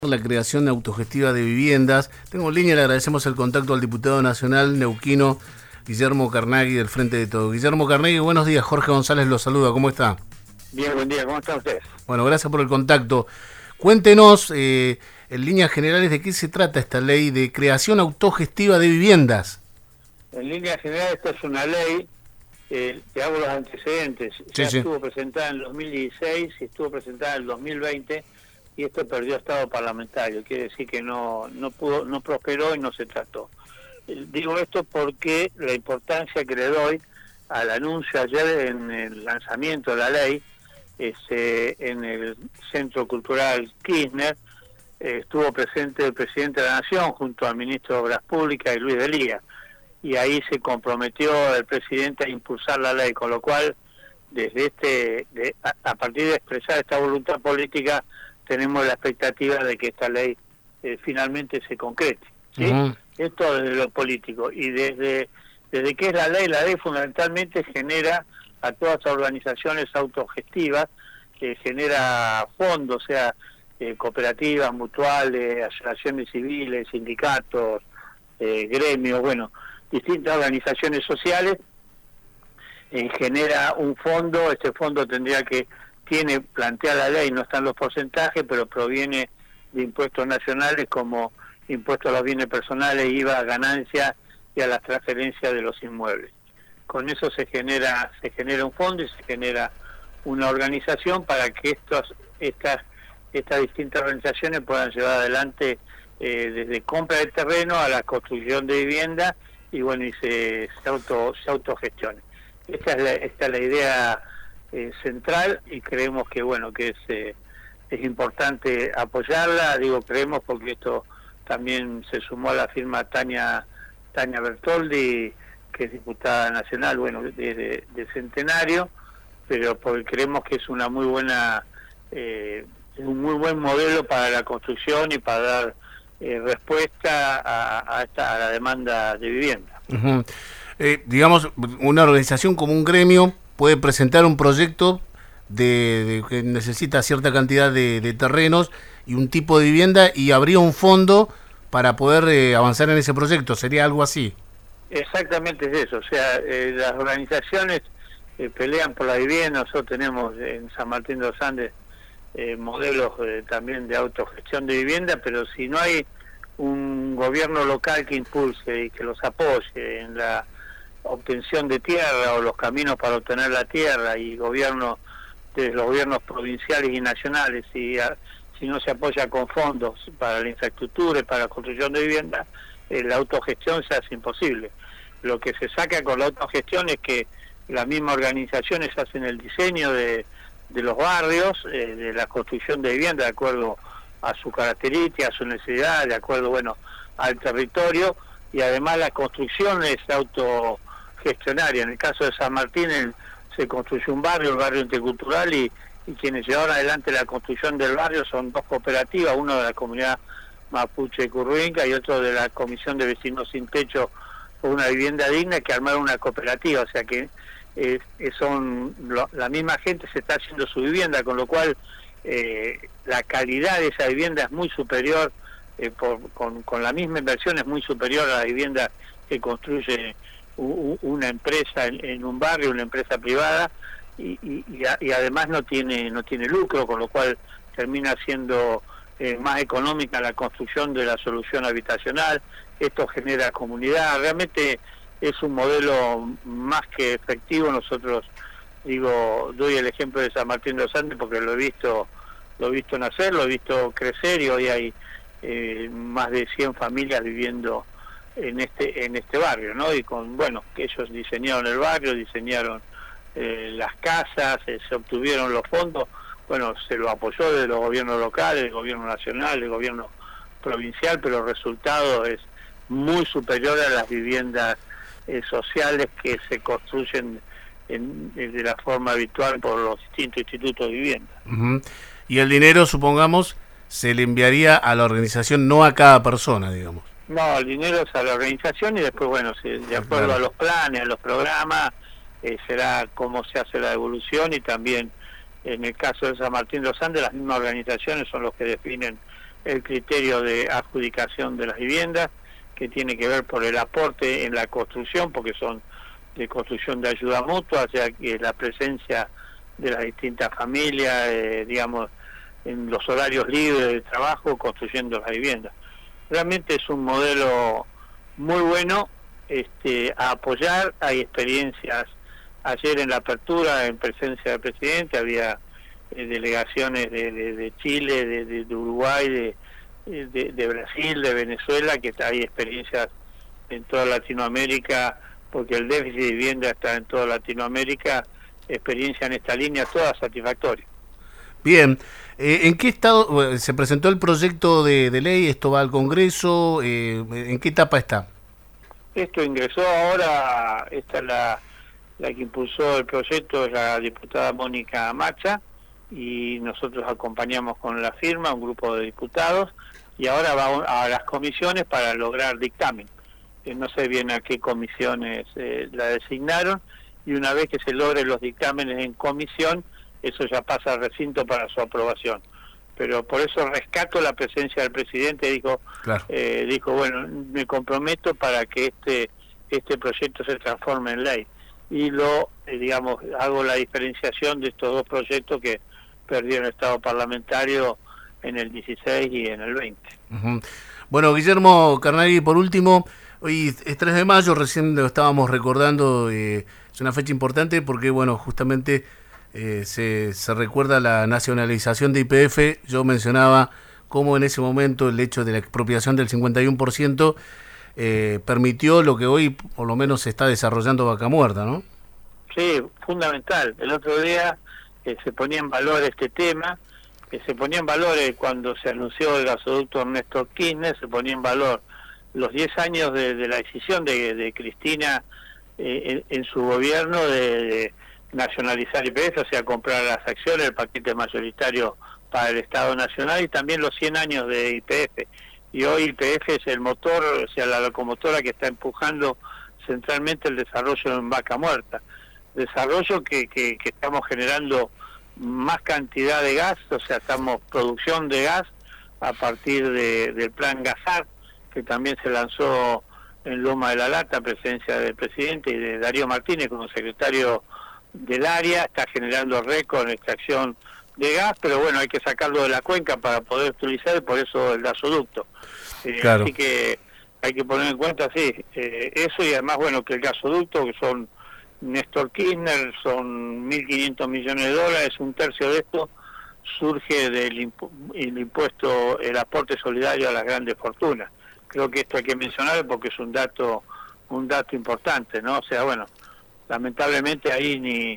La creación autogestiva de viviendas. Tengo en línea, le agradecemos el contacto al diputado nacional neuquino Guillermo Carnaghi del Frente de Todos. Guillermo Carnaghi, buenos días. Jorge González lo saluda, ¿cómo está? Bien, buen día, ¿cómo están ustedes? Bueno, gracias por el contacto. Cuéntenos, en líneas generales, de qué se trata esta ley de creación autogestiva de viviendas. En líneas generales, esta es una ley, te hago los antecedentes, ya estuvo presentada en el 2016 y estuvo presentada en el 2020, y esto perdió estado parlamentario, quiere decir que no prosperó y no se trató. Digo esto porque la importancia que le doy al anuncio ayer en el lanzamiento de la ley, en el Centro Cultural Kirchner, estuvo presente el presidente de la Nación junto al ministro de Obras Públicas y Luis de Lía, y ahí se comprometió el presidente a impulsar la ley, con lo cual desde a partir de expresar esta voluntad política tenemos la expectativa de que esta ley finalmente se concrete, ¿sí? Esto desde lo político, y desde que es la ley fundamentalmente genera a todas las organizaciones autogestivas, genera fondos, o sea, cooperativas, mutuales, asociaciones civiles, sindicatos, gremios, bueno, distintas organizaciones sociales, genera un fondo. Este fondo plantea la ley, no están los porcentajes, pero proviene de impuestos nacionales como impuestos a los bienes personales, IVA, ganancias y a las transferencias de los inmuebles. Con eso se genera un fondo y se genera una organización para que estas distintas organizaciones puedan llevar adelante desde compra de terreno a la construcción de vivienda, y bueno, y se autogestione. Esta es la idea central, y creemos que bueno, que es importante apoyarla. Digo creemos porque esto también se sumó a la firma Tania Bertoldi, que es diputada nacional, bueno, de Centenario, pero porque creemos que es una muy buena un muy buen modelo para la construcción y para dar respuesta a la demanda de vivienda. Digamos, una organización como un gremio puede presentar un proyecto que necesita cierta cantidad de terrenos y un tipo de vivienda, y habría un fondo para poder avanzar en ese proyecto. ¿Sería algo así? Exactamente es eso. O sea, las organizaciones pelean por la vivienda. Nosotros tenemos en San Martín de los Andes modelos también de autogestión de vivienda, pero si no hay un gobierno local que impulse y que los apoye en la obtención de tierra o los caminos para obtener la tierra, y desde los gobiernos provinciales y nacionales, si no se apoya con fondos para la infraestructura y para la construcción de vivienda, la autogestión se hace imposible. Lo que se saca con la autogestión es que las mismas organizaciones hacen el diseño de los barrios, de la construcción de vivienda de acuerdo a su característica, a su necesidad, de acuerdo, bueno, al territorio, y además la construcción es autogestionaria. En el caso de San Martín se construyó un barrio, el barrio intercultural, y quienes llevaron adelante la construcción del barrio son dos cooperativas, uno de la comunidad mapuche Curruinca y otro de la Comisión de Vecinos Sin Techo por una Vivienda Digna, que armaron una cooperativa. O sea que la misma gente se está haciendo su vivienda, con lo cual la calidad de esa vivienda es muy superior, con la misma inversión es muy superior a la vivienda que construye una empresa en un barrio, una empresa privada, y además no tiene lucro, con lo cual termina siendo más económica la construcción de la solución habitacional. Esto genera comunidad. Realmente es un modelo más que efectivo. Nosotros, doy el ejemplo de San Martín de los Andes porque lo he visto nacer, lo he visto crecer, y hoy hay más de 100 familias viviendo en este barrio, ¿no? Y que ellos diseñaron el barrio, diseñaron las casas, se obtuvieron los fondos, bueno, se lo apoyó desde los gobiernos locales, el gobierno nacional, el gobierno provincial, pero el resultado es muy superior a las viviendas sociales que se construyen de la forma habitual por los distintos institutos de vivienda. Y el dinero, supongamos, se le enviaría a la organización, no a cada persona, digamos. No, el dinero es a la organización, y después, bueno, de acuerdo a los planes, a los programas, será cómo se hace la devolución. Y también en el caso de San Martín de los Andes, las mismas organizaciones son los que definen el criterio de adjudicación de las viviendas, que tiene que ver por el aporte en la construcción, porque son de construcción de ayuda mutua, o sea que la presencia de las distintas familias, digamos, en los horarios libres de trabajo, construyendo las viviendas. Realmente es un modelo muy bueno a apoyar. Hay experiencias, ayer en la apertura, en presencia del presidente, había delegaciones de Chile, de Uruguay, de Brasil, de Venezuela, que hay experiencias en toda Latinoamérica, porque el déficit de vivienda está en toda Latinoamérica, experiencia en esta línea, toda satisfactoria. Bien, ¿en qué estado se presentó el proyecto de ley? ¿Esto va al Congreso? ¿En qué etapa está? Esto ingresó ahora, esta es la que impulsó el proyecto, es la diputada Mónica Macha, y nosotros acompañamos con la firma, un grupo de diputados, y ahora va a las comisiones para lograr dictamen. No sé bien a qué comisiones la designaron, y una vez que se logren los dictámenes en comisión, eso ya pasa al recinto para su aprobación. Pero por eso rescato la presencia del presidente. Dijo, claro. Dijo, bueno, me comprometo para que este proyecto se transforme en ley. Y digamos, hago la diferenciación de estos dos proyectos que perdieron el estado parlamentario en el 16 y en el 20. Uh-huh. Bueno, Guillermo Carnaghi, por último, hoy es 3 de mayo, recién lo estábamos recordando, es una fecha importante porque, bueno, justamente se recuerda la nacionalización de YPF. Yo mencionaba cómo en ese momento el hecho de la expropiación del 51% permitió lo que hoy por lo menos se está desarrollando Vaca Muerta, ¿no? Sí, fundamental. El otro día se ponía en valor este tema, se ponía en valor cuando se anunció el gasoducto Néstor Kirchner, se ponía en valor los 10 años de la decisión de Cristina en su gobierno de nacionalizar YPF, o sea, comprar las acciones, el paquete mayoritario para el Estado Nacional, y también los 100 años de YPF. Y hoy YPF es el motor, o sea, la locomotora que está empujando centralmente el desarrollo en Vaca Muerta. Desarrollo que estamos generando más cantidad de gas, o sea, estamos producción de gas a partir del plan Gasar, que también se lanzó en Loma de la Lata, presencia del presidente y de Darío Martínez como secretario del área. Está generando récord en extracción de gas, pero bueno, hay que sacarlo de la cuenca para poder utilizar, y por eso el gasoducto. Claro. Así que hay que poner en cuenta, sí, eso, y además, bueno, que el gasoducto, que son Néstor Kirchner, son 1.500 millones de dólares, un tercio de esto surge del impuesto, el aporte solidario a las grandes fortunas. Creo que esto hay que mencionarlo porque es un dato importante, ¿no? O sea, bueno, lamentablemente ahí ni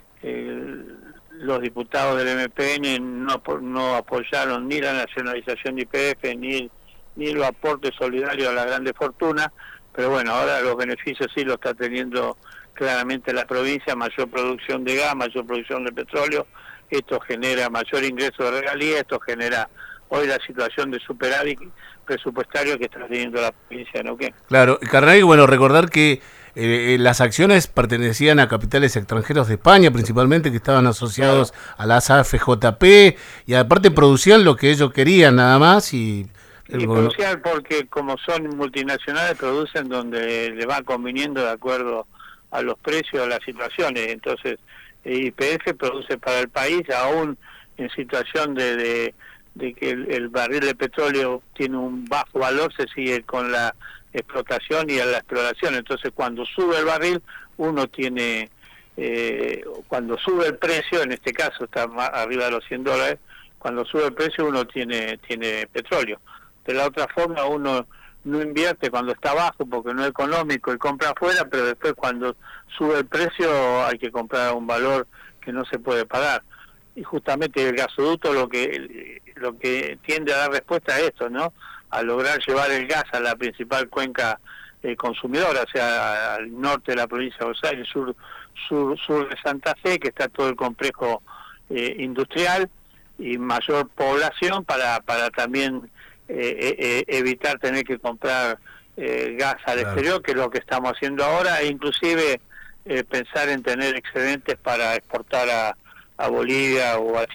los diputados del MPN no apoyaron ni la nacionalización de YPF ni los aportes solidarios a las grandes fortunas, pero bueno, ahora los beneficios sí lo está teniendo claramente la provincia: mayor producción de gas, mayor producción de petróleo. Esto genera mayor ingreso de regalía, esto genera hoy la situación de superávit presupuestario que está teniendo la provincia de Neuquén. Claro, Carnaghi, bueno, recordar que las acciones pertenecían a capitales extranjeros de España, principalmente, que estaban asociados a las AFJP, y aparte producían lo que ellos querían nada más. Y producían porque, como son multinacionales, producen donde le va conviniendo de acuerdo a los precios, a las situaciones. Entonces, YPF produce para el país, aún en situación de que el barril de petróleo tiene un bajo valor, se sigue con la explotación y a la exploración. Entonces, cuando sube el barril, uno tiene, cuando sube el precio, en este caso está más arriba de los $100, cuando sube el precio uno tiene petróleo. De la otra forma, uno no invierte cuando está bajo porque no es económico y compra afuera, pero después cuando sube el precio hay que comprar a un valor que no se puede pagar. Y justamente el gasoducto lo que tiende a dar respuesta a esto, ¿no? A lograr llevar el gas a la principal cuenca consumidora, o sea, al norte de la provincia de Buenos Aires, sur de Santa Fe, que está todo el complejo industrial, y mayor población para también evitar tener que comprar gas al exterior, que es lo que estamos haciendo ahora, e inclusive pensar en tener excedentes para exportar a Bolivia o a Chile.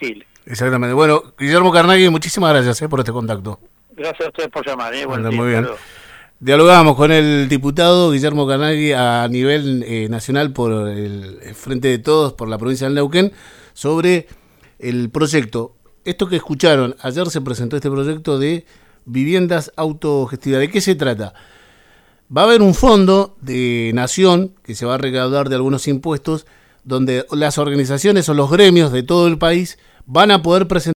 Exactamente. Bueno, Guillermo Carnaghi, muchísimas gracias por este contacto. Gracias a ustedes por llamar. Buen día, muy bien. saludos. Dialogamos con el diputado Guillermo Carnaghi a nivel nacional por el Frente de Todos, por la provincia de Neuquén, sobre el proyecto. Esto que escucharon, ayer se presentó este proyecto de viviendas autogestivas. ¿De qué se trata? Va a haber un fondo de nación que se va a recaudar de algunos impuestos, donde las organizaciones o los gremios de todo el país van a poder presentar